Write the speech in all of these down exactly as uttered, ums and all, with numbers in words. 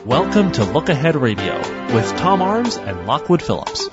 Welcome to Look Ahead Radio with Tom Arms and Lockwood Phillips.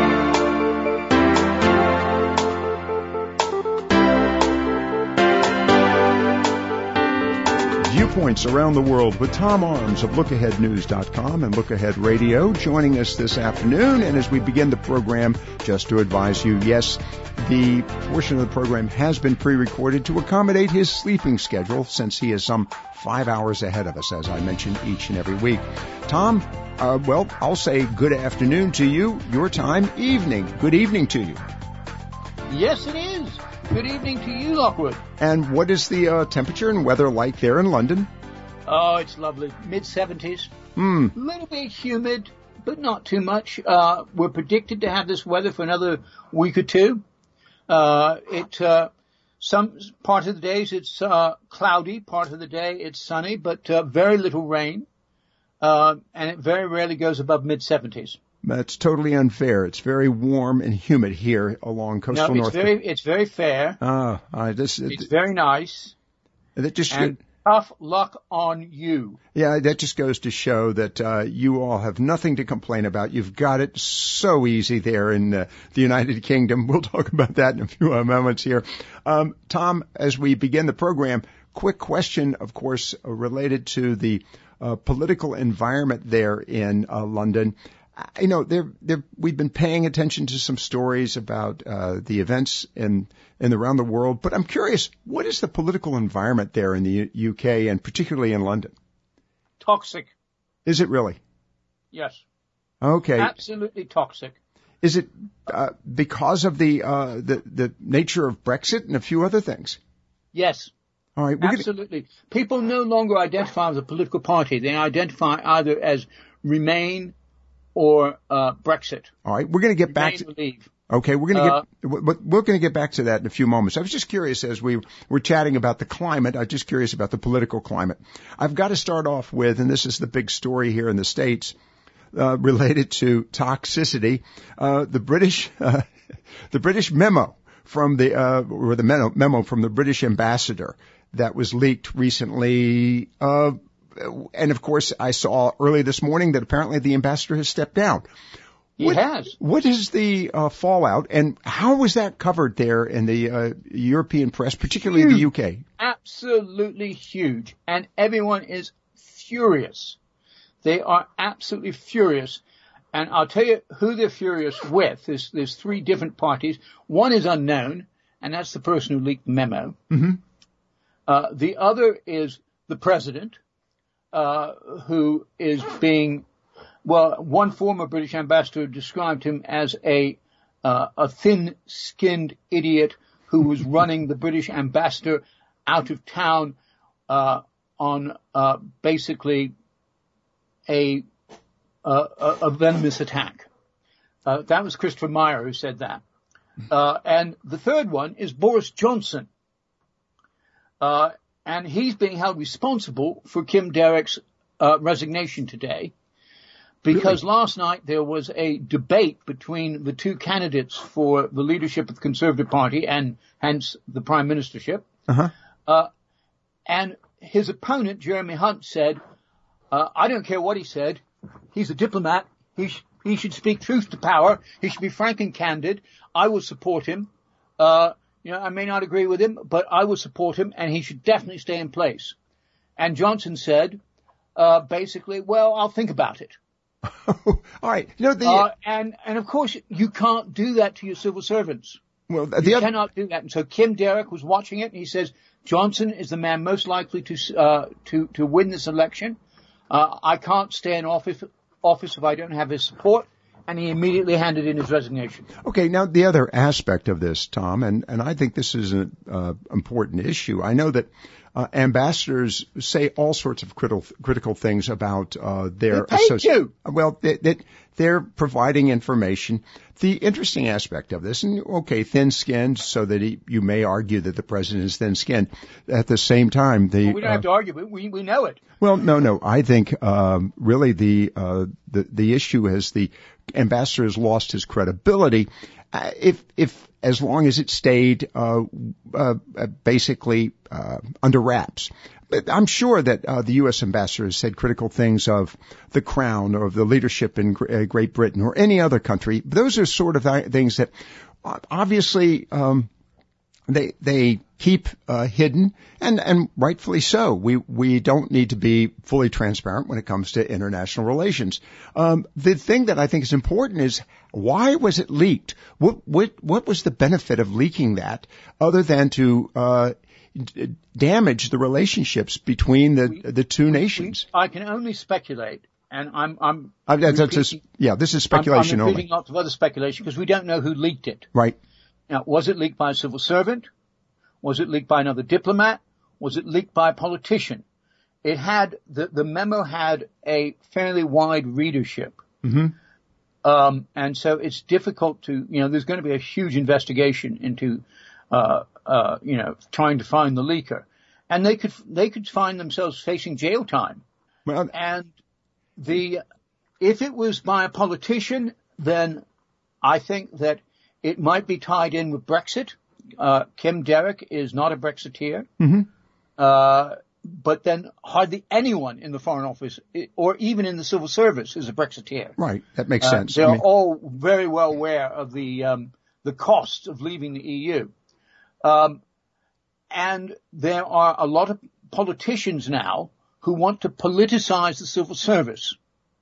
Viewpoints around the world with Tom Arms of look ahead news dot com and Look Ahead Radio joining us this afternoon. And as we begin the program, just to advise you, yes, the portion of the program has been pre-recorded to accommodate his sleeping schedule since he is some five hours ahead of us, as I mention each and every week. Tom, uh, well, I'll say good afternoon to you, your time, evening. Good evening to you. Yes, it is. Good evening to you, Lockwood. And what is the uh, temperature and weather like there in London? Oh, it's lovely. mid seventies. Hmm. A little bit humid, but not too much. Uh, we're predicted to have this weather for another week or two. Uh, it, uh, some part of the days it's, uh, cloudy. Part of the day it's sunny, but, uh, very little rain. Uh, and it very rarely goes above mid seventies. That's totally unfair. It's very warm and humid here along coastal no, it's North. Very, it's very fair. Ah, uh, this, it's uh, very nice. That just and tough luck on you. Yeah, that just goes to show that uh, you all have nothing to complain about. You've got it so easy there in uh, the United Kingdom. We'll talk about that in a few uh, moments here. Um, Tom, as we begin the program, quick question, of course, uh, related to the uh, political environment there in uh, London. You know, they're, they're, we've been paying attention to some stories about uh, the events in, in around the world, but I'm curious, what is the political environment there in the U- U K and particularly in London? Toxic. Is it really? Yes. Okay. Absolutely toxic. Is it uh, because of the, uh, the the nature of Brexit and a few other things? Yes. All right. Absolutely. Gonna... People no longer identify with a political party. They identify either as Remain or uh Brexit. All right, we're going to get back to leave. Okay, we're going to uh, get we're going to get back to that in a few moments. I was just curious as we were chatting about the climate. I'm just curious about the political climate. I've got to start off with, and this is the big story here in the States, uh, related to toxicity. Uh, the British, uh, the British memo from the uh, or the memo, memo from the British ambassador that was leaked recently. Uh, And, of course, I saw early this morning that apparently the ambassador has stepped down. He what, has. What is the uh, fallout, and how was that covered there in the uh, European press, particularly huge. the U K? Absolutely huge. And everyone is furious. They are absolutely furious. And I'll tell you who they're furious with. There's, there's three different parties. One is unknown, and that's the person who leaked the memo. Mm-hmm. Uh, the other is the president. Uh, who is being, well, one former British ambassador described him as a, uh, a thin-skinned idiot who was running the British ambassador out of town, uh, on, uh, basically a, a, a venomous attack. Uh, that was Christopher Meyer who said that. Uh, and the third one is Boris Johnson. Uh, And he's being held responsible for Kim Derrick's uh, resignation today because really? Last night there was a debate between the two candidates for the leadership of the Conservative Party and hence the prime ministership. Uh-huh. Uh, and his opponent, Jeremy Hunt, said, uh, I don't care what he said. He's a diplomat. He, sh- he should speak truth to power. He should be frank and candid. I will support him. Uh, You know, I may not agree with him, but I will support him, and he should definitely stay in place. And Johnson said, uh, basically, well, I'll think about it. All right. You know, the, uh, and, and of course, you can't do that to your civil servants. Well, the you other... cannot do that. And so Kim Derrick was watching it, and he says, Johnson is the man most likely to, uh, to, to win this election. Uh, I can't stay in office, office if I don't have his support. And he immediately handed in his resignation. Okay, now the other aspect of this, Tom, and, and I think this is an uh, important issue. I know that uh, ambassadors say all sorts of critical critical things about uh, their associates. Well, that they, they're providing information. The interesting aspect of this, and okay, thin-skinned, so that he, you may argue that the president is thin-skinned. At the same time, the well, we don't uh, have to argue. We we know it. Well, no, no. I think um, really the uh, the the issue is the ambassador has lost his credibility, uh, if if as long as it stayed uh, uh, basically uh, under wraps. But I'm sure that uh, the U S ambassador has said critical things of the Crown or of the leadership in Great Britain or any other country. Those are sort of things that obviously um, they they keep uh, hidden, and and rightfully so. We we don't need to be fully transparent when it comes to international relations. Um, the thing that I think is important is, why was it leaked? What what what was the benefit of leaking that, other than to uh, d- damage the relationships between the we, the two nations? We, I can only speculate, and I'm I'm uh, that's, that's just, yeah, this is speculation I'm, I'm only. Lots of other speculation because we don't know who leaked it. Right. Now, was it leaked by a civil servant? Was it leaked by another diplomat? Was it leaked by a politician? It had, the, the memo had a fairly wide readership. Mm-hmm. Um, and so it's difficult to, you know, there's going to be a huge investigation into, uh, uh, you know, trying to find the leaker. And they could, they could find themselves facing jail time. Well, and the, if it was by a politician, then I think that it might be tied in with Brexit. Uh, Kim Derrick is not a Brexiteer. Mm-hmm. Uh, but then hardly anyone in the Foreign Office or even in the civil service is a Brexiteer. Right. That makes uh, sense. They're I mean, all very well aware of the, um, the costs of leaving the E U. Um, and there are a lot of politicians now who want to politicize the civil service.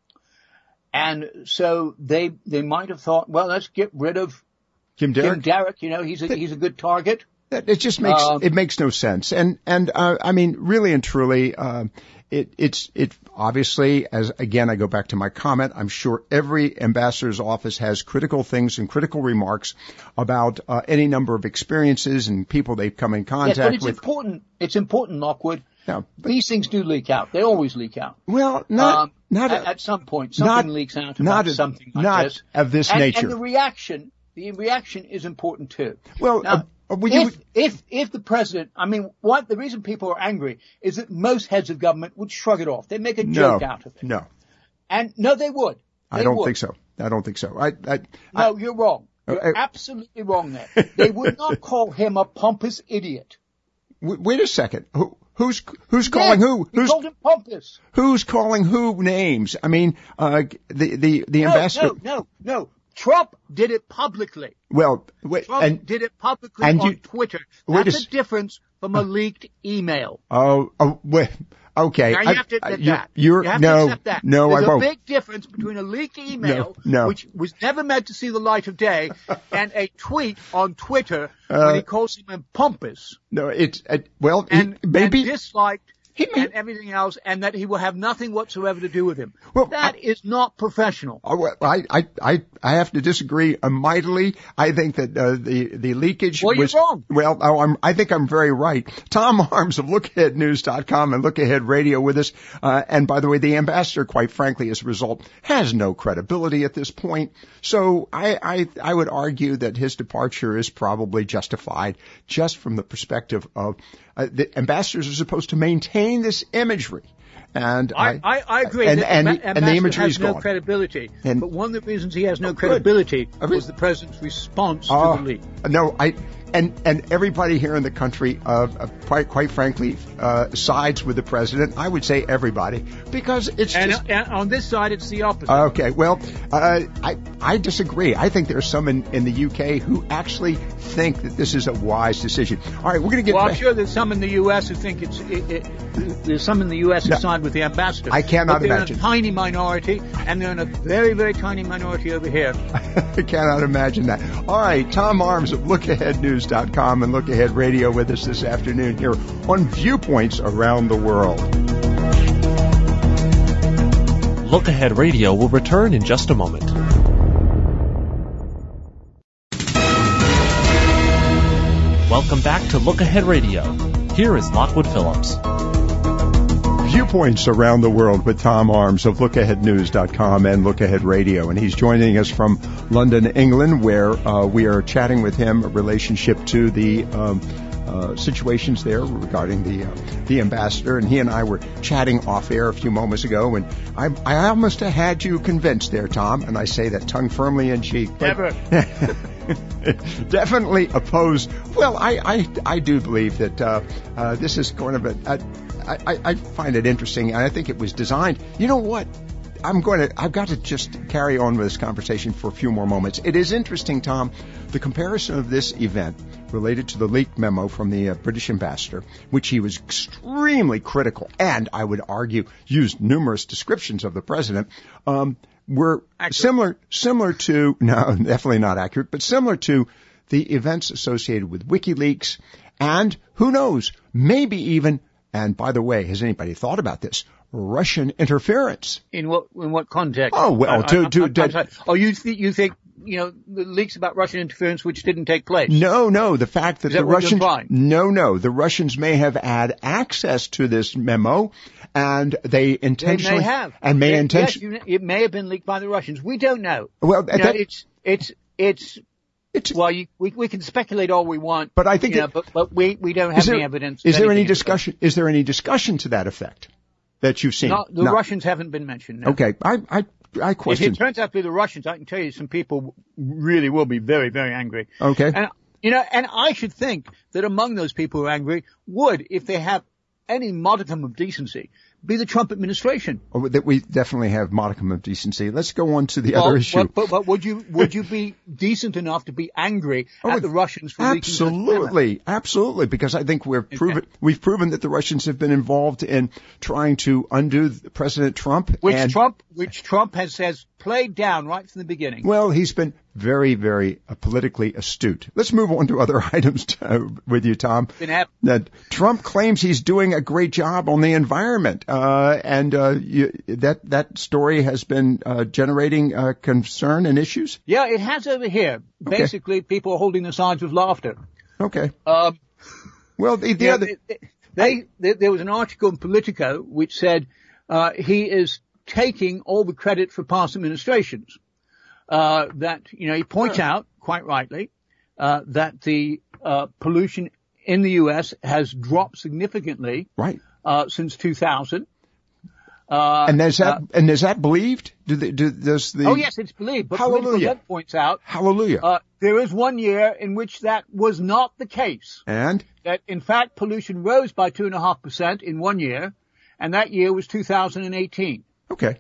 And so they, they might have thought, well, let's get rid of Kim Derrick. Kim Derrick, you know, he's a, he's a good target. It just makes, um, it makes no sense. And, and, uh, I mean, really and truly, uh, it, it's, it obviously, as again, I go back to my comment, I'm sure every ambassador's office has critical things and critical remarks about, uh, any number of experiences and people they've come in contact yes, but it's with. important, it's important, Lockwood. Yeah, but, These things do leak out. They always leak out. Well, not, um, not at, a, at some point, something not, leaks out about not a, something like not this. of this and, nature. And the reaction, the reaction is important too. Well, now, uh, well, if, you, if, if the president, I mean, what, the reason people are angry is that most heads of government would shrug it off. They'd make a no, joke out of it. No. And no, they would. They I don't would. think so. I don't think so. I, I, no, I, you're wrong. You're uh, absolutely wrong there. They would not call him a pompous idiot. Wait a second. Who, who's who's calling yes, who? He Who's called him pompous. Who's calling who names? I mean, uh, the the the no, ambassador. No, no, no. Trump did it publicly. Well, wait, Trump and, did it publicly and on you, Twitter. Wait That's a, the difference from a leaked email. Oh, oh, wait. Okay. Now you I, have to accept you're, that. You're, you have no, to accept that. no, There's I won't. There's a big difference between a leaked email, no, no. which was never meant to see the light of day, and a tweet on Twitter uh, when he calls him pompous. No, it's, uh, well, and, he, maybe. And disliked. He may, and everything else, and that he will have nothing whatsoever to do with him. Well, that I, is not professional. I, I, I, I have to disagree mightily. I think that uh, the the leakage well, was you're wrong. Well, oh, I'm, I think I'm very right. Tom Arms of look ahead news dot com and Look Ahead Radio with us. Uh, and by the way, the ambassador, quite frankly, as a result, has no credibility at this point. So I, I, I would argue that his departure is probably justified, just from the perspective of uh, the ambassadors are supposed to maintain this imagery. And I, I, I agree. And, that and, the, and the imagery has is no gone. credibility. And, but one of the reasons he has no oh, credibility I mean, was the president's response uh, to the leak. No, I and and everybody here in the country, uh, uh, quite quite frankly, uh, sides with the president. I would say everybody, because it's and, just. And on this side, it's the opposite. Okay, well, uh, I I disagree. I think there's some in, in the U K who actually think that this is a wise decision. All right, we're going to get. Well, back. I'm sure there's some in the U S who think it's. It, it, there's some in the U S who No, side with the ambassador. I cannot but they're imagine. in a tiny minority, and they're in a very, very tiny minority over here. I cannot imagine that. All right, Tom Arms of Look Ahead News dot com and Look Ahead Radio with us this afternoon here on Viewpoints Around the World. Look Ahead Radio will return in just a moment. Welcome back to Look Ahead Radio. Here is Lockwood Phillips. Viewpoints Around the World with Tom Arms of Look Ahead News dot com and Look Ahead Radio. And he's joining us from London, England, where uh, we are chatting with him in relationship to the um, uh, situations there regarding the uh, the ambassador. And he and I were chatting off air a few moments ago, and I, I almost had you convinced there, Tom, and I say that tongue firmly in cheek. But, Never. Definitely opposed. Well, I, I, I do believe that uh, uh, this is kind of a, a I, I find it interesting, and I think it was designed. You know what? I'm going to, I've got to just carry on with this conversation for a few more moments. It is interesting, Tom, the comparison of this event related to the leaked memo from the uh, British ambassador, which he was extremely critical and, I would argue, used numerous descriptions of the president, um, were accurate. similar, similar to, no, definitely not accurate, but similar to the events associated with WikiLeaks and, who knows, maybe even, and by the way, has anybody thought about this? Russian interference. In what in what context? Oh well, to, I, to, I, to oh, you th- you think you know the leaks about Russian interference which didn't take place? No, no. The fact that Is that the what Russians, you're implying? no, no, the Russians may have had access to this memo, and they intentionally they may have and may it, intentionally. Yes, you, it may have been leaked by the Russians. We don't know. Well, you know, that, it's it's it's. It's, well, you, we we can speculate all we want, but I think, you that, know, but but we we don't have there, any evidence. Is there any different. discussion? Is there any discussion to that effect that you've seen? No, the no. Russians haven't been mentioned. No. Okay, I I I question. If it turns out to be the Russians, I can tell you some people really will be very very angry. Okay, and you know, and I should think that among those people who are angry would, if they have any modicum of decency, be the Trump administration. Oh, that we definitely have modicum of decency. Let's go on to the well, other issue. But, but, but would you would you be decent enough to be angry oh, at the Russians for leaking? Absolutely, absolutely, because I think we've proven okay. we've proven that the Russians have been involved in trying to undo President Trump, which and, Trump which Trump has has played down right from the beginning. Well, he's been very, very uh, politically astute. Let's move on to other items to, with you, Tom. That Trump claims he's doing a great job on the environment, uh, and uh, you, that that story has been uh, generating uh, concern and issues. Yeah, it has over here. Okay. Basically, people are holding the signs with laughter. Okay. Um, well, the, the yeah, other they, they, they, there was an article in Politico which said uh, he is taking all the credit for past administrations. Uh, that, you know, he points Sure. out, quite rightly, uh, that the, uh, pollution in the U S has dropped significantly. Right. Uh, since two thousand. Uh, and is that, uh, and is that believed? Do they, do, does the, oh yes, it's believed. But Hallelujah. Politico points out, Hallelujah. Uh, there is one year in which that was not the case. And? That, in fact, pollution rose by two and a half percent in one year, and that year was two thousand eighteen. Okay.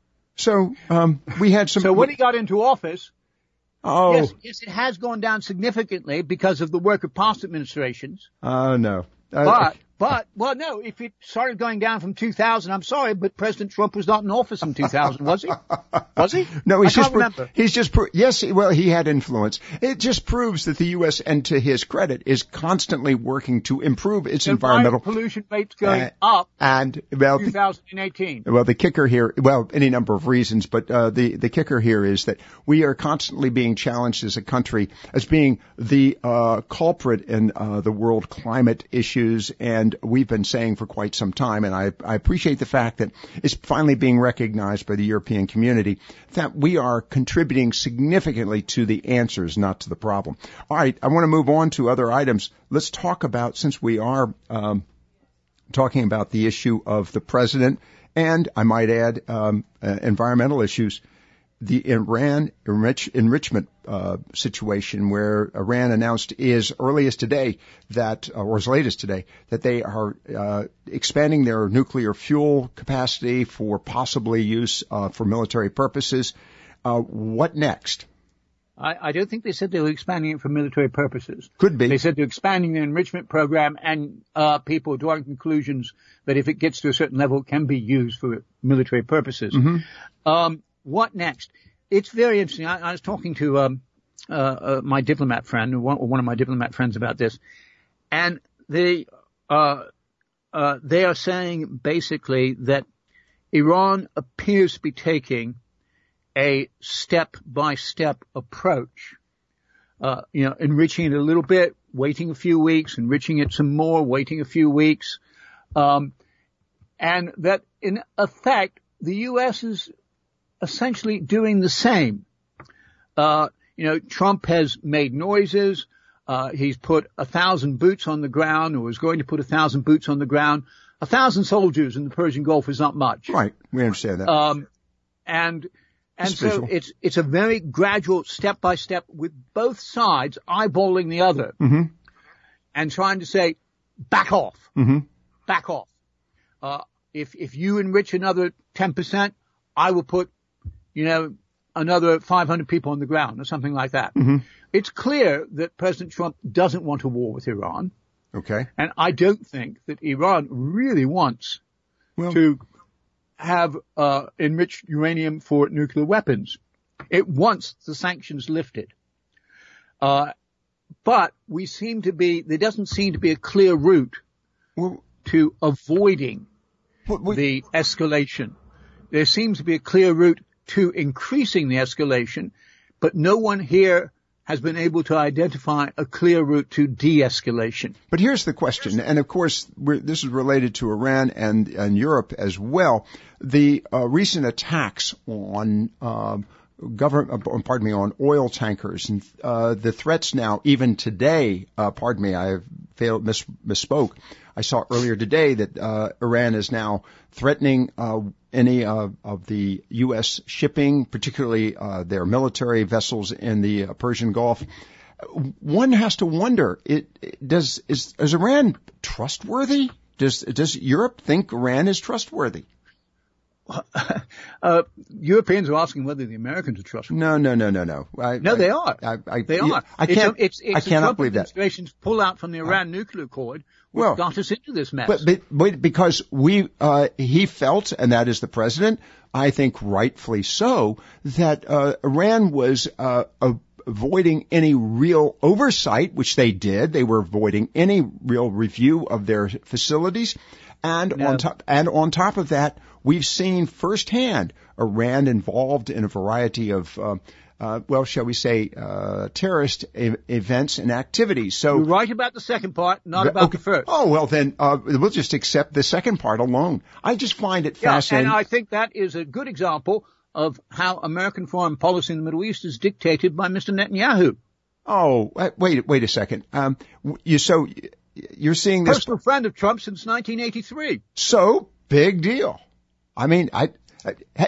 So, um, we had some. So when he got into office, oh. yes, yes, it has gone down significantly because of the work of past administrations. Oh, uh, no. Uh, But, but, well, no, if it started going down from two thousand, I'm sorry, but President Trump was not in office in two thousand, was he? Was he? No, he's I just, can't remember. He's just, pro- yes, well, he had influence. It just proves that the U S, and to his credit, is constantly working to improve its the environmental pollution rates going uh, up. And, well, two thousand eighteen. Well, the kicker here, well, any number of reasons, but, uh, the, the kicker here is that we are constantly being challenged as a country as being the, uh, culprit in, uh, the world climate issues. And we've been saying for quite some time, and I, I appreciate the fact that it's finally being recognized by the European community that we are contributing significantly to the answers, not to the problem. All right, I want to move on to other items. Let's talk about, since we are um, talking about the issue of the president, and I might add um, uh, environmental issues, the Iran enrich, enrichment uh, situation, where Iran announced as early as today that, uh, or as late as today, that they are uh, expanding their nuclear fuel capacity for possibly use uh, for military purposes. Uh, what next? I, I don't think they said they were expanding it for military purposes. Could be. They said they're expanding the enrichment program, and uh people are drawing conclusions that if it gets to a certain level, it can be used for military purposes. Mm-hmm. Um, what next? It's very interesting. I, I was talking to um, uh, uh, my diplomat friend, one, one of my diplomat friends, about this, and they uh, uh, they are saying basically that Iran appears to be taking a step-by-step approach, uh, you know, enriching it a little bit, waiting a few weeks, enriching it some more, waiting a few weeks, um, and that in effect the U S is essentially doing the same. Uh, you know, Trump has made noises. Uh, he's put a thousand boots on the ground, or is going to put a thousand boots on the ground. A thousand soldiers in the Persian Gulf is not much. Right. We understand that. Um, and And It's so visual. it's it's a very gradual, step by step, with both sides eyeballing the other Mm-hmm. and trying to say, back off, Mm-hmm. back off. Uh, if if you enrich another ten percent, I will put, you know, another five hundred people on the ground or something like that. Mm-hmm. It's clear that President Trump doesn't want a war with Iran, Okay. and I don't think that Iran really wants Well, to have uh, enriched uranium for nuclear weapons. It wants the sanctions lifted. Uh, but we seem to be, there doesn't seem to be a clear route well, to avoiding what we- the escalation. There seems to be a clear route to increasing the escalation, but no one here has been able to identify a clear route to de-escalation. But here's the question, and of course, we're, this is related to Iran and, and Europe as well. The uh, recent attacks on um, government, uh, pardon me, on oil tankers, and uh, the threats now, even today, uh, pardon me, I failed, miss, misspoke. I saw earlier today that uh, Iran is now threatening uh, any uh, of the U S shipping, particularly uh, their military vessels in the uh, Persian Gulf. One has to wonder: it, it, does is, is Iran trustworthy? Does does Europe think Iran is trustworthy? uh, Europeans are asking whether the Americans are trustworthy. No, no, no, no, no. I, No, I, they are. I, I, They are. I can't. It's, a, it's, it's I cannot the Trump believe that. administration's pull-out from the Iran nuclear accord, which Well, got us into this mess. But, but, but because we, uh, he felt, and that is the president, I think rightfully so, that uh, Iran was uh, avoiding any real oversight, which they did. They were avoiding any real review of their facilities, and No. on top, and on top of that, we've seen firsthand Iran involved in a variety of, uh, uh, well, shall we say, uh, terrorist e- events and activities. So. You're right about the second part, not about Okay. the first. Oh, well then, uh, we'll just accept the second part alone. I just find it Yeah, fascinating. and I think that is a good example of how American foreign policy in the Middle East is dictated by Mister Netanyahu. Oh, uh, wait, wait a second. Um, you, so you're seeing this, Personal friend of Trump since nineteen eighty-three. so big deal. I mean, I, I,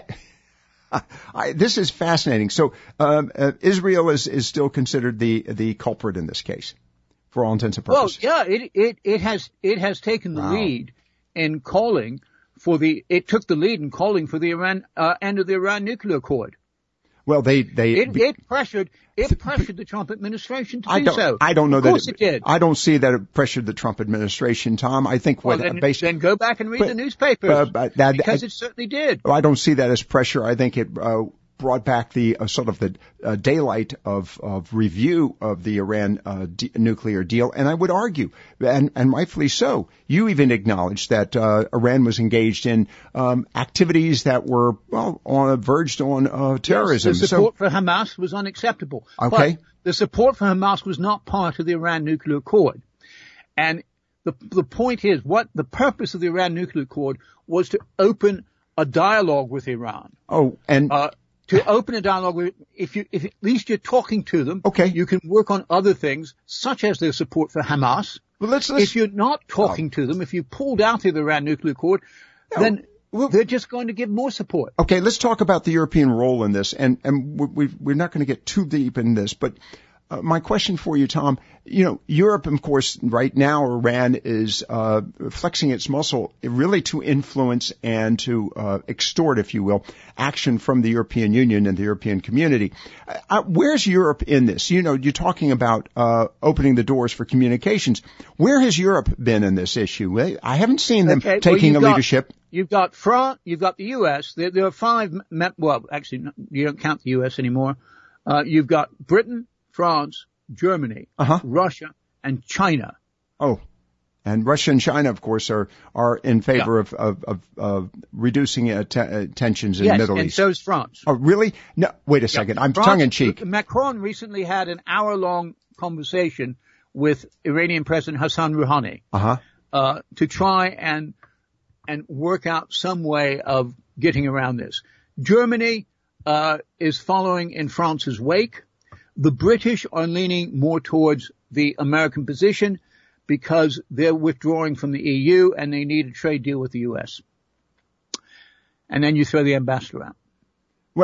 I this is fascinating. So, um, uh, Israel is, is still considered the, the culprit in this case, for all intents and Well, purposes. yeah, it, it, it has, it has taken the Wow. lead in calling for the, it took the lead in calling for the Iran, uh, end of the Iran nuclear accord. Well, they, they, It, it pressured, it pressured the Trump administration to I do don't, so. I don't know of that course it, did. I don't see that it pressured the Trump administration, Tom. I think Well, what then, based, then go back and read but- the newspapers, uh, but that- because I- it certainly did. I don't see that as pressure. I think it uh, brought back the uh, sort of the uh, daylight of, of review of the Iran uh, de- nuclear deal. And I would argue, and, and rightfully so, you even acknowledged that uh, Iran was engaged in um, activities that were, well, on, verged on uh, terrorism. Yes, the support for Hamas was unacceptable. Okay. But the support for Hamas was not part of the Iran nuclear accord. And the, the point is, what the purpose of the Iran nuclear accord was to open a dialogue with Iran. so, oh, and Uh, to open a dialogue with, if you, if at least you're talking to them, Okay. you can work on other things, such as their support for Hamas. well, let's, let's If you're not talking to them, if you pulled out of the Iran nuclear accord, then well- they're just going to give more support. Okay, let's talk about the European role in this, and and we, we're not going to get too deep in this, but uh, my question for you, Tom, you know, Europe, of course, right now, Iran is uh, flexing its muscle really to influence and to uh, extort, if you will, action from the European Union and the European community. Uh, where's Europe in this? You know, you're talking about uh, opening the doors for communications. Where has Europe been in this issue? I haven't seen them Okay, well, taking you've a got- leadership. You've got France, you've got the U S. There, there are five, me- well, actually, no, you don't count the U S anymore. Uh, you've got Britain, France, Germany, Uh-huh. Russia, and China. Oh, and Russia and China, of course, are are in favor of, of of of reducing uh, te- uh, tensions in yes, the Middle and East. so is France. Oh, really? No, wait a second. I'm France- tongue in cheek. Macron recently had an hour-long conversation with Iranian President Hassan Rouhani Uh huh. uh, to try and and work out some way of getting around this. Germany uh, is following in France's wake. The British are leaning more towards the American position because they're withdrawing from the E U and they need a trade deal with the U S. And then you throw the ambassador out. Well,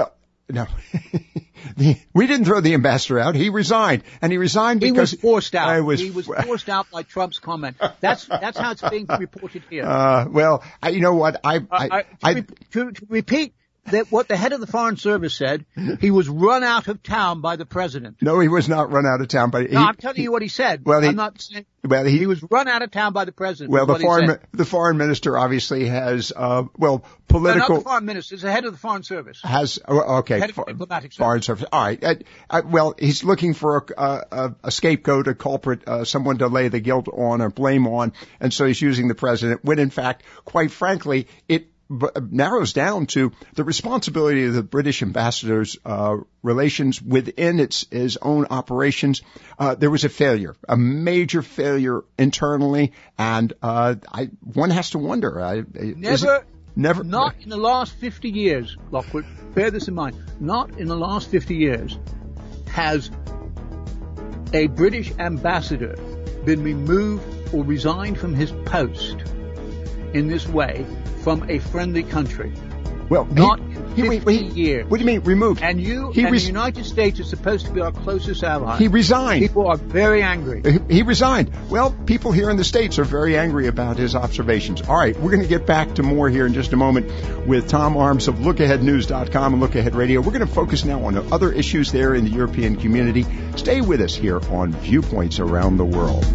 No. the, we didn't throw the ambassador out. He resigned. And he resigned because... He was forced out. I was, he was forced out by Trump's comment. That's that's how it's being reported here. Uh, well, I, you know what? I... I, uh, to, I re- to, to repeat that what the head of the Foreign Service said, he was run out of town by the president. No, he was not run out of town. But he, no, I'm telling you what he said. Well, he, I'm not saying... Well, he, he was run out of town by the president. Well, the foreign the foreign minister obviously has uh well political. No, not the foreign minister. It's the head of the Foreign Service. Has okay. Head of for, diplomatic service. Foreign service. All right. Uh, uh, well, he's looking for a, a, a scapegoat, a culprit, uh, someone to lay the guilt on or blame on, and so he's using the president. When in fact, quite frankly, it b- narrows down to the responsibility of the British ambassador's uh relations within its his own operations. Uh, there was a failure, a major failure internally, and uh, I one has to wonder. I, never, it, never, not in the last fifty years, Lockwood. Bear this in mind. Not in the last fifty years has a British ambassador been removed or resigned from his post in this way from a friendly country. Well, not he, in he, fifty wait, wait, years. What do you mean removed? And you he and res- the United States is supposed to be our closest ally. He resigned. People are very angry. He, he resigned. Well, people here in the States are very angry about his observations. All right, we're going to get back to more here in just a moment with Tom Arms of look ahead news dot com and Look Ahead Radio. We're going to focus now on other issues there in the European community. Stay with us here on Viewpoints Around the World.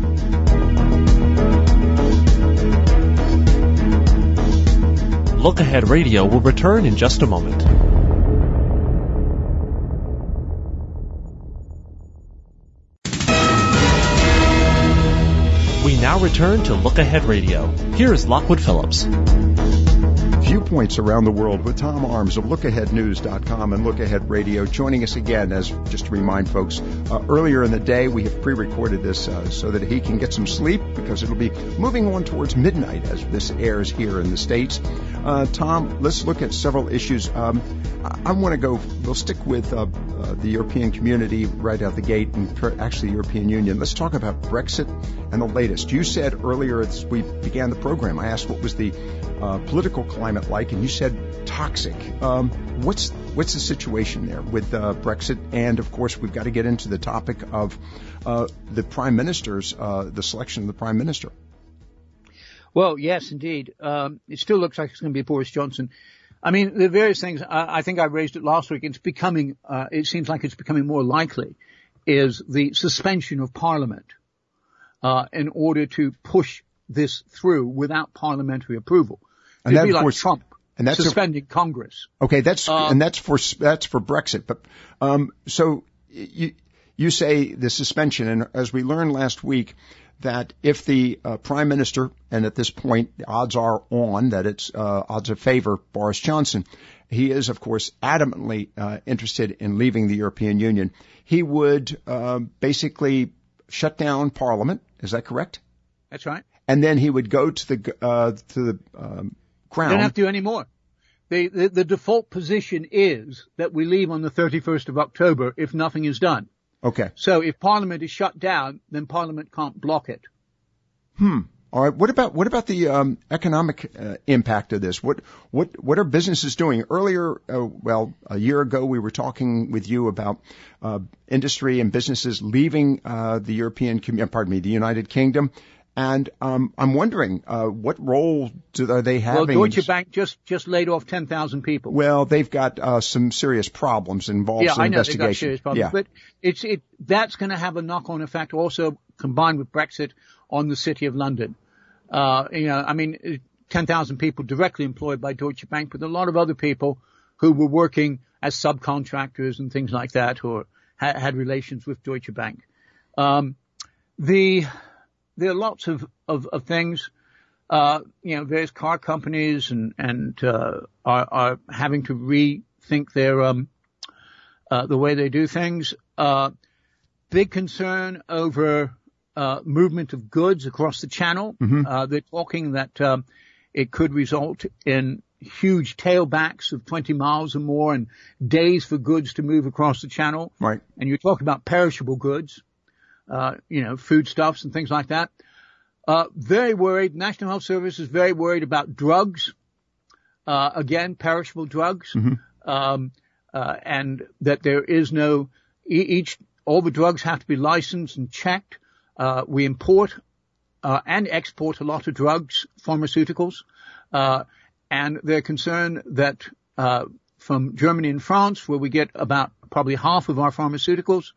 Look Ahead Radio will return in just a moment. We now return to Look Ahead Radio. Here is Lockwood Phillips. Viewpoints Around the World with Tom Arms of look ahead news dot com and Look Ahead Radio, joining us again. As just to remind folks, uh, earlier in the day we have pre-recorded this uh, so that he can get some sleep, because it'll be moving on towards midnight as this airs here in the States. Uh, Tom, let's look at several issues. Um, I, I want to go, we'll stick with uh, uh, the European community right out the gate, and per, actually the European Union. Let's talk about Brexit and the latest. You said earlier as we began the program, I asked what was the uh, political climate like, and you said toxic. Um, what's what's the situation there with uh, Brexit? And of course, we've got to get into the topic of uh, the prime minister's, uh, the selection of the prime minister. Well, yes, indeed. Um, it still looks like it's going to be Boris Johnson. I mean, the various things. I, I think I raised it last week. It's becoming. Uh, it seems like it's becoming more likely. Is the suspension of Parliament uh, in order to push this through without parliamentary approval. And It'd that, be like course, Trump and that's suspending a, Congress. Okay, that's uh, and that's for that's for Brexit. But um, so you you say the suspension, and as we learned last week, that if the uh, prime minister, and at this point the odds are on that it's uh, odds of favor Boris Johnson, he is of course adamantly uh, interested in leaving the European Union. He would uh, basically shut down Parliament. Is that correct? That's right. And then he would go to the uh, to the um, crown. They don't have to do any more. The, the the default position is that we leave on the thirty-first of October if nothing is done. Okay. So if Parliament is shut down, then Parliament can't block it. Hmm. All right. What about what about the um, economic uh, impact of this? What what what are businesses doing? Earlier, uh, well, a year ago, we were talking with you about uh, industry and businesses leaving uh, the European, pardon me, the United Kingdom. And um, I'm wondering, uh, what role do, are they having? Well, Deutsche Bank just, just laid off ten thousand people. Well, they've got uh, some serious problems involved. Yeah, some I know they've got investigation. serious problems. Yeah. But it's, it, that's going to have a knock-on effect also combined with Brexit on the City of London. Uh, you know, I mean, ten thousand people directly employed by Deutsche Bank, but a lot of other people who were working as subcontractors and things like that, or ha- had relations with Deutsche Bank. Um, the, There are lots of, of, of things, uh, you know, various car companies and, and, uh, are, are having to rethink their, um, uh, the way they do things. Uh, big concern over, uh, movement of goods across the channel. Mm-hmm. Uh, they're talking that, um, it could result in huge tailbacks of twenty miles or more and days for goods to move across the channel. Right. And you're talking about perishable goods. Uh, you know, foodstuffs and things like that. Uh, very worried. National Health Service is very worried about drugs. Uh, again, perishable drugs. Mm-hmm. Um, uh, and that there is no, each, all the drugs have to be licensed and checked. Uh, we import, uh, and export a lot of drugs, pharmaceuticals, uh, and they're concerned that, uh, from Germany and France, where we get about probably half of our pharmaceuticals,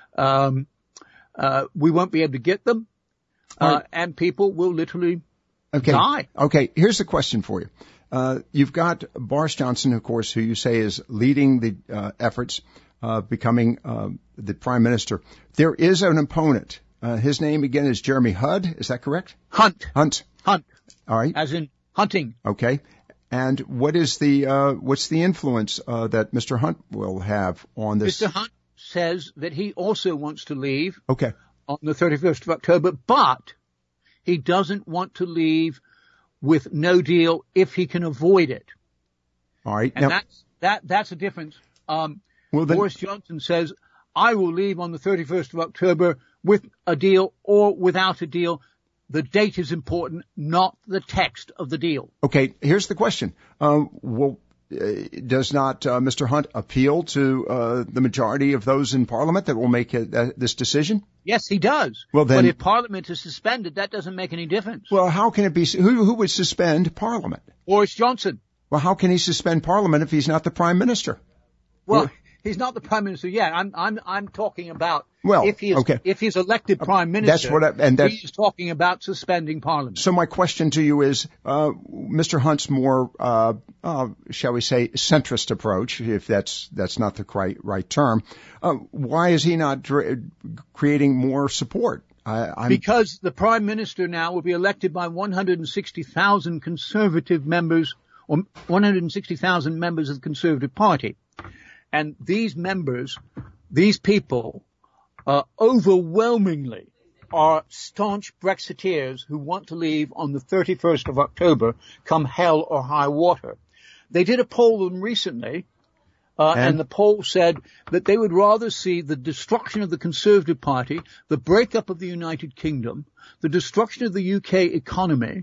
um, uh, we won't be able to get them, uh, right. and people will literally okay. die. Okay, here's a question for you. Uh, you've got Boris Johnson, of course, who you say is leading the uh, efforts, uh, becoming uh, the prime minister. There is an opponent. Uh, his name again is Jeremy Hunt. Is that correct? Hunt. Hunt. Hunt. All right. As in hunting. Okay. And what is the uh, what's the influence uh, that Mister Hunt will have on this? Mister Hunt says that he also wants to leave. Okay. On the thirty-first of October, but he doesn't want to leave with no deal if he can avoid it. All right. And now, that's, that, that's a difference. Um, well, then, Boris Johnson says, I will leave on the thirty-first of October with a deal or without a deal. The date is important, not the text of the deal. Okay. Here's the question. Um, well, uh, does not uh, Mister Hunt appeal to uh, the majority of those in Parliament that will make a, uh, this decision? Yes, he does. Well, then, but if Parliament is suspended, that doesn't make any difference. Well, how can it be? Who, who would suspend Parliament? Boris Johnson. Well, how can he suspend Parliament if he's not the Prime Minister? Well, well he's not the Prime Minister yet. I'm I'm I'm talking about well, if he is okay. if he's elected Prime Minister. That's what I, and that, he's talking about suspending Parliament. So my question to you is, uh, Mister Hunt's more, uh, uh, shall we say, centrist approach, if that's that's not the right right term. Uh, why is he not dr- creating more support? I, I'm because the Prime Minister now will be elected by one hundred sixty thousand Conservative members, or one hundred sixty thousand members of the Conservative Party. And these members, these people, uh, overwhelmingly are staunch Brexiteers who want to leave on the thirty-first of October, come hell or high water. They did a poll of them recently, uh, and? and the poll said that they would rather see the destruction of the Conservative Party, the breakup of the United Kingdom, the destruction of the U K economy,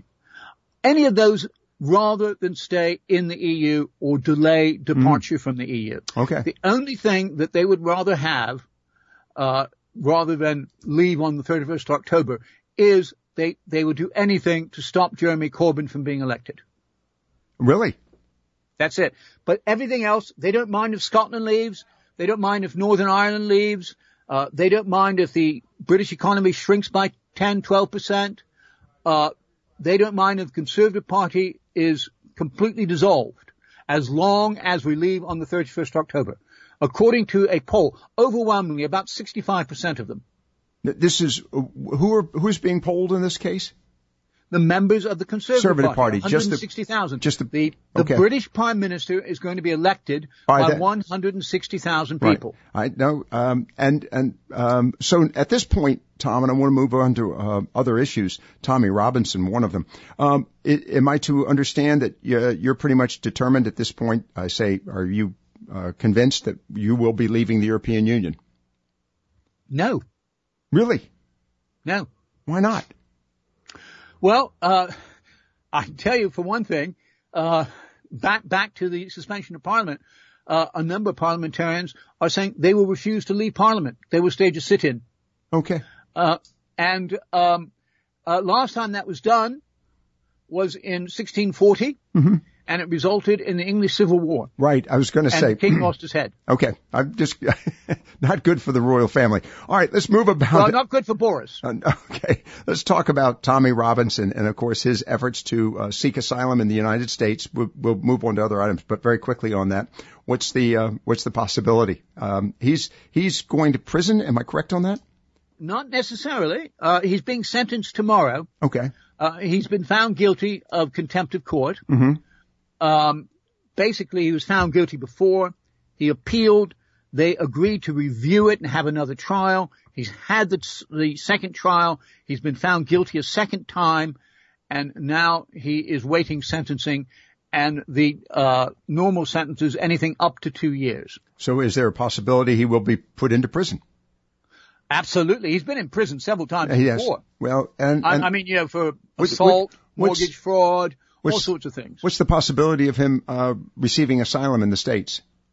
any of those rather than stay in the E U or delay departure mm. from the E U. Okay. The only thing that they would rather have, uh, rather than leave on the thirty-first of October, is they, they would do anything to stop Jeremy Corbyn from being elected. Really? That's it. But everything else, they don't mind if Scotland leaves. They don't mind if Northern Ireland leaves. Uh, they don't mind if the British economy shrinks by ten, twelve percent. Uh, they don't mind if the Conservative Party is completely dissolved as long as we leave on the thirty-first of October. According to a poll, overwhelmingly about sixty-five percent of them. This is, who are, who's being polled in this case? The members of the Conservative, Conservative Party. Party. one hundred sixty thousand. Just the, the, the okay. British Prime Minister is going to be elected by, by that, one hundred sixty thousand people. Right. I know. Um, and, and, um, so at this point, Tom, and I want to move on to, uh, other issues. Tommy Robinson, one of them. Um, it, am I to understand that you're, you're pretty much determined at this point? I say, are you, uh, convinced that you will be leaving the European Union? No. Really? No. Why not? Well, uh, I can tell you for one thing, uh, back, back to the suspension of Parliament, uh, a number of parliamentarians are saying they will refuse to leave Parliament. They will stage a sit-in. Okay. Uh, and, um, uh, last time that was done was in sixteen forty. Mm-hmm. And it resulted in the English Civil War. Right. I was going to say. And the king lost his head. Okay. I'm just not good for the royal family. All right. Let's move about. Well, not good for Boris. Uh, okay. Let's talk about Tommy Robinson and, of course, his efforts to uh, seek asylum in the United States. We'll, we'll move on to other items, but very quickly on that. What's the uh, what's the possibility? Um, he's he's going to prison. Am I correct on that? Not necessarily. Uh, he's being sentenced tomorrow. Okay. Uh, he's been found guilty of contempt of court. Mm-hmm. Um, basically, he was found guilty before. He appealed. They agreed to review it and have another trial. He's had the, the second trial. He's been found guilty a second time, and now he is waiting sentencing. And the uh, normal sentence is anything up to two years. So, is there a possibility he will be put into prison? Absolutely. He's been in prison several times yes. before. Well, and, and I, I mean, you know, for assault, what, mortgage fraud. All What's, sorts of things. What's the possibility of him uh, receiving asylum in the States?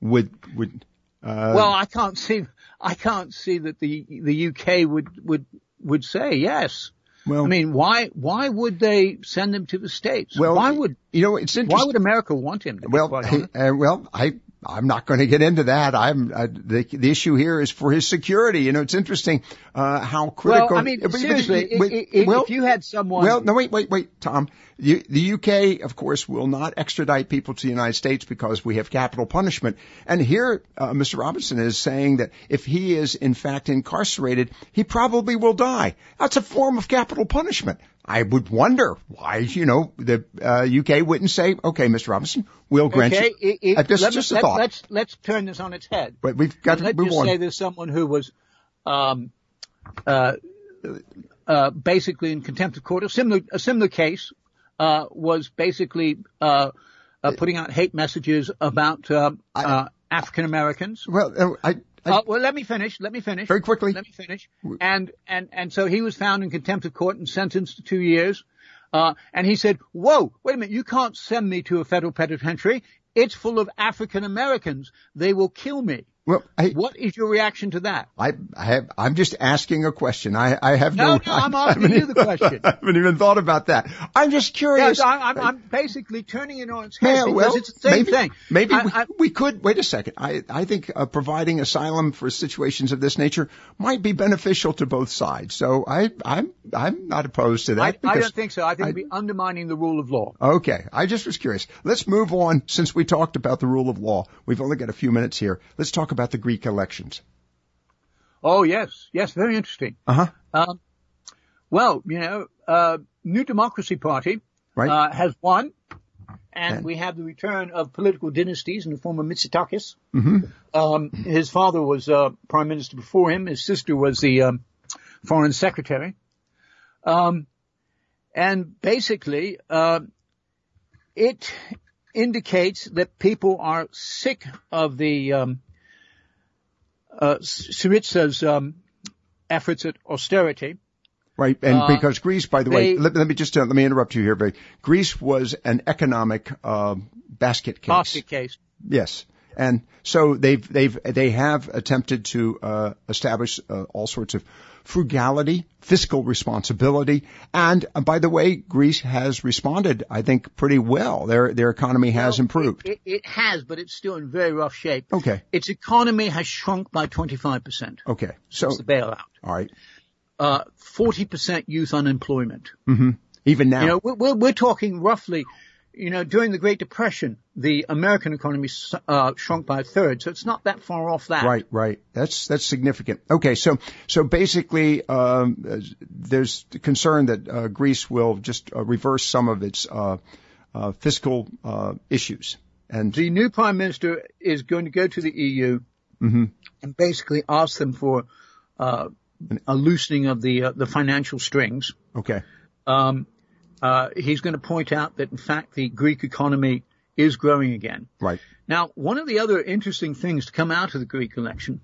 would would. Uh, well, I can't see. I can't see that the the U K would would would say yes. Well, I mean, why why would they send him to the States? Well, why would you know? It's interesting. Why would America want him? To well, uh, well, I. I'm not going to get into that. I'm uh, the the issue here is for his security. You know, it's interesting uh, how critical. Well, I mean, seriously, if, if, well, if you had someone. Well, no, wait, wait, wait, Tom. You, the U K, of course, will not extradite people to the United States because we have capital punishment. And here, uh, Mister Robinson is saying that if he is in fact incarcerated, he probably will die. That's a form of capital punishment. I would wonder why, you know, the uh, U K wouldn't say, okay, Mister Robinson, we'll grant okay, you. It, it, uh, just let, just a let, thought. Let's, let's turn this on its head. But we've got and to move let's on. Let's say there's someone who was um, uh, uh, basically in contempt of court. A similar, a similar case uh, was basically uh, uh, putting out hate messages about uh, uh, African Americans. Well, uh, I... I, uh, well, let me finish. Let me finish. Very quickly. Let me finish. And, and, and so he was found in contempt of court and sentenced to two years. Uh, and he said, whoa, wait a minute. You can't send me to a federal penitentiary. It's full of African Americans. They will kill me. Well, I, what is your reaction to that? I, I have, I'm just asking a question. I, I have no, no. No, I'm I, asking you the question. I haven't even thought about that. I'm just curious. Yes, I, I'm, I'm basically turning it on its head yeah, because well, it's the same maybe, thing. Maybe I, we, I, we could wait a second. I, I think uh, providing asylum for situations of this nature might be beneficial to both sides. So I, I'm, I'm not opposed to that. I, because I don't think so. I think I, it'd be undermining the rule of law. Okay, I just was curious. Let's move on. Since we talked about the rule of law, we've only got a few minutes here. Let's talk about the Greek election. Oh, yes. Yes, very interesting. Uh-huh. Um, well, you know, uh, New Democracy Party right. uh, has won, and okay. we have the return of political dynasties in the form of Mitsotakis. Mm-hmm. Um, his father was uh, prime minister before him. His sister was the um, foreign secretary. Um, and basically, uh, it indicates that people are sick of the um, Uh, Syriza's um, efforts at austerity. Right, and uh, because Greece, by the they, way, let, let me just uh, let me interrupt you here. Very, Greece was an economic uh, basket case. Basket case. Yes, and so they've they've they have attempted to uh, establish uh, all sorts of frugality, fiscal responsibility, and uh, by the way, Greece has responded, I think, pretty well. Their their economy has well, improved. It, it, it has, but it's still in very rough shape. Okay. Its economy has shrunk by twenty-five percent. Okay. So since the bailout. All right. Uh, forty percent youth unemployment. Mm-hmm. Even now. You know, we're, we're talking roughly, you know, during the Great Depression, the American economy uh, shrunk by a third, so it's not that far off that. Right, right. That's that's significant. Okay, so so basically, um, there's concern that uh, Greece will just uh, reverse some of its uh, uh, fiscal uh, issues. And the new prime minister is going to go to the E U mm-hmm. and basically ask them for uh, a loosening of the uh, the financial strings. Okay. Um, uh, he's going to point out that in fact the Greek economy is growing again. Right. Now, one of the other interesting things to come out of the Greek election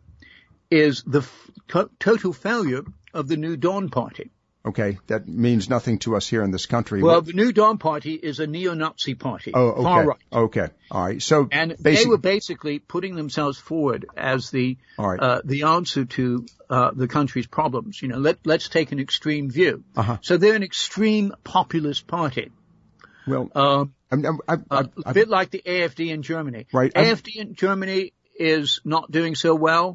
is the f- to- total failure of the New Dawn Party. Okay, that means nothing to us here in this country. Well, what? the New Dawn Party is a neo-Nazi party, oh, okay. far right. Okay, all right. So, and basic- they were basically putting themselves forward as the all right. uh, the answer to uh, the country's problems. You know, let let's take an extreme view. Uh-huh. So they're an extreme populist party. Well, um, I'm, I'm, I'm, uh, I'm, a bit like the A F D in Germany. Right. A F D in Germany is not doing so well.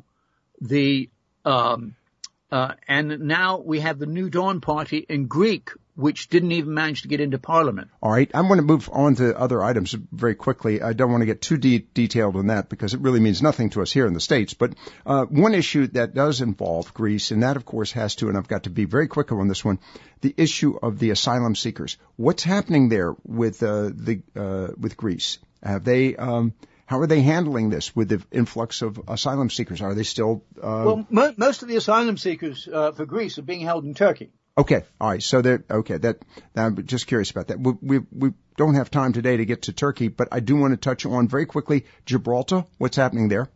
The um, uh, and now we have the New Dawn Party in Greek, which didn't even manage to get into Parliament. All right. I'm going to move on to other items very quickly. I don't want to get too de- detailed on that because it really means nothing to us here in the States. But uh, one issue that does involve Greece, and that, of course, has to, and I've got to be very quick on this one, the issue of the asylum seekers. What's happening there with uh, the uh, with Greece? Have they... Um, How are they handling this with the influx of asylum seekers? Are they still... Uh... Well, mo- most of the asylum seekers uh, for Greece are being held in Turkey. Okay, all right. So they're... Okay, that... I'm just curious about that. We, we, we don't have time today to get to Turkey, but I do want to touch on very quickly Gibraltar. What's happening there?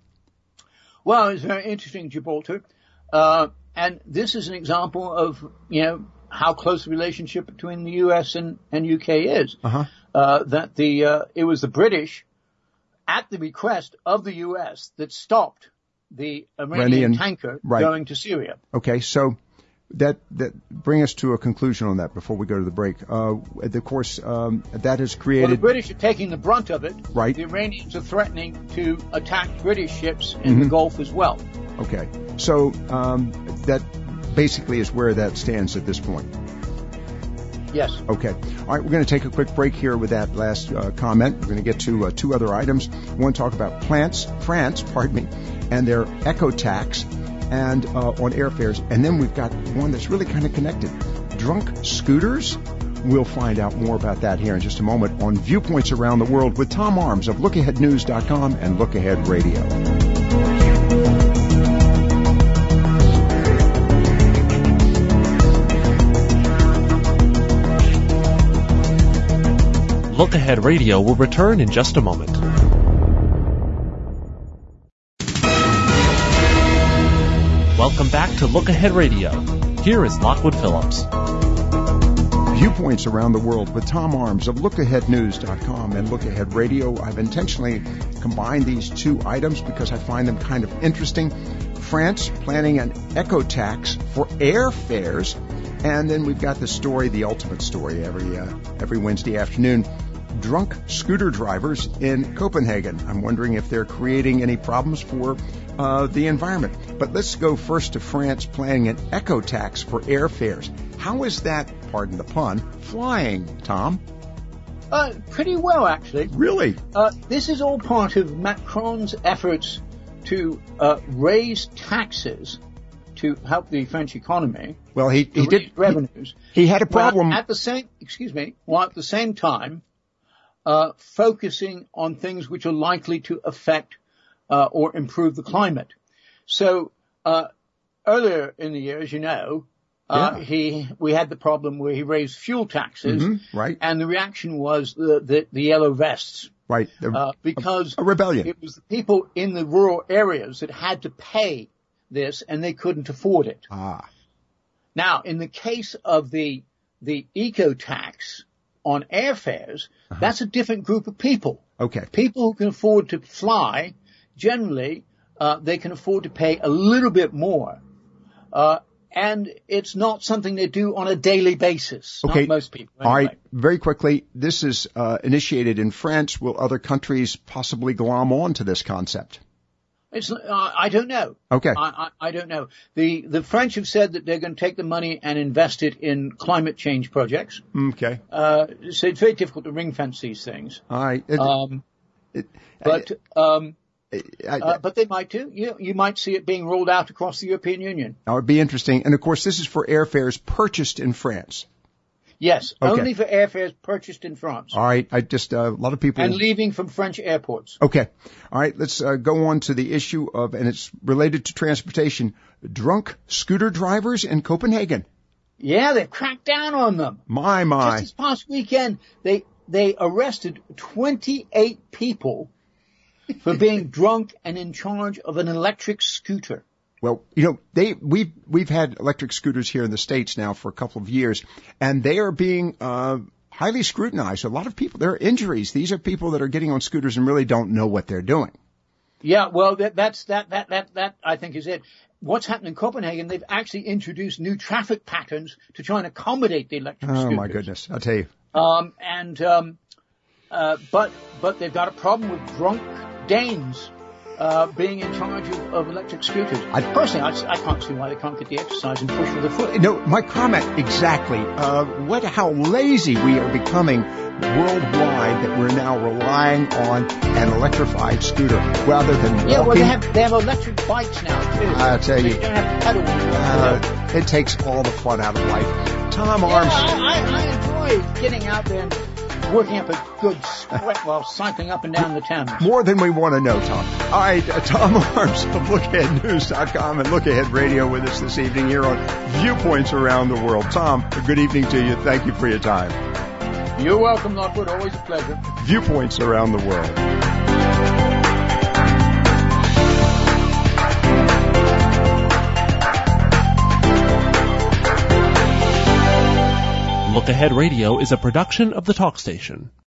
Well, it's very interesting, Gibraltar. Uh, and this is an example of, you know, how close the relationship between the U S and, and U K is. Uh-huh. Uh, that the... Uh, it was the British... at the request of the U S that stopped the Iranian, Iranian tanker right. going to Syria. Okay, so that that bring us to a conclusion on that before we go to the break. Uh, of course, um, that has created... Well, the British are taking the brunt of it. Right. The Iranians are threatening to attack British ships in Mm-hmm. the Gulf as well. Okay, so um, that basically is where that stands at this point. Yes. Okay. All right, we're going to take a quick break here with that last uh, comment. We're going to get to uh, two other items. I want to talk about plants, France, pardon me, and their eco tax and uh, on airfares. And then we've got one that's really kind of connected. Drunk scooters? We'll find out more about that here in just a moment on Viewpoints Around the World with Tom Arms of look ahead news dot com and Look Ahead Radio. Look Ahead Radio will return in just a moment. Welcome back to Look Ahead Radio. Here is Lockwood Phillips. Viewpoints Around the World with Tom Arms of look ahead news dot com and Look Ahead Radio. I've intentionally combined these two items because I find them kind of interesting. France planning an eco tax for airfares, and then we've got the story, the ultimate story, every uh, every Wednesday afternoon. Drunk scooter drivers in Copenhagen. I'm wondering if they're creating any problems for uh, the environment. But let's go first to France planning an eco tax for airfares. How is that, pardon the pun, flying, Tom? Uh, pretty well, actually. Really? Uh, this is all part of Macron's efforts to uh, raise taxes to help the French economy. Well, he, he did revenues. He, he had a problem. While at the same, excuse me, while at the same time, uh, focusing on things which are likely to affect uh, or improve the climate. So uh, earlier in the year, as you know, uh, yeah. he we had the problem where he raised fuel taxes, mm-hmm, right? And the reaction was the the, the yellow vests. Right, the, uh, because a, a rebellion. It was the people in the rural areas that had to pay this, and they couldn't afford it. Ah. Now, in the case of the the eco tax on airfares, uh-huh. that's a different group of people. Okay. People who can afford to fly, generally, uh, they can afford to pay a little bit more. Uh, and it's not something they do on a daily basis. Okay. Not most people. Anyway. All right. Very quickly, this is uh, initiated in France. Will other countries possibly glom on to this concept? It's, uh, I don't know. Okay. I, I, I don't know. The, the French have said that they're going to take the money and invest it in climate change projects. Okay. Uh, so it's very difficult to ring fence these things. All right. It, um, it, but, um, I, I, uh, but they might too. You, you might see it being rolled out across the European Union. That would be interesting. And of course, this is for airfares purchased in France. Yes, okay. Only for airfares purchased in France. All right. I just, uh, a lot of people. And leaving from French airports. Okay. All right. Let's uh, go on to the issue of, and it's related to transportation, drunk scooter drivers in Copenhagen. Yeah, they've cracked down on them. My, my. Just this past weekend, they, they arrested twenty-eight people for being drunk and in charge of an electric scooter. Well, you know, they, we've, we've had electric scooters here in the States now for a couple of years, and they are being, uh, highly scrutinized. A lot of people, there are injuries. These are people that are getting on scooters and really don't know what they're doing. Yeah, well, that, that's, that, that, that, that, I think is it. What's happened in Copenhagen, they've actually introduced new traffic patterns to try and accommodate the electric oh, scooters. Oh my goodness, I'll tell you. Um, and, um, uh, but, but they've got a problem with drunk Danes. Uh, being in charge of, of electric scooters. I, personally, I, I can't see why they can't get the exercise and push with the foot. No, my comment exactly. Uh, what, how lazy we are becoming worldwide that we're now relying on an electrified scooter rather than walking. Yeah, well, they have they have electric bikes now too. I tell you, you don't have to pedal. Uh, it takes all the fun out of life. Tom yeah, Arms. I, I, I enjoy getting out there and working up a good sweat while cycling up and down the Thames. More than we want to know, Tom. All right, uh, Tom Arms of look ahead news dot com and Look Ahead Radio with us this evening here on Viewpoints Around the World. Tom, a good evening to you. Thank you for your time. You're welcome, Lockwood. Always a pleasure. Viewpoints Around the World. Look Ahead Radio is a production of the Talk Station.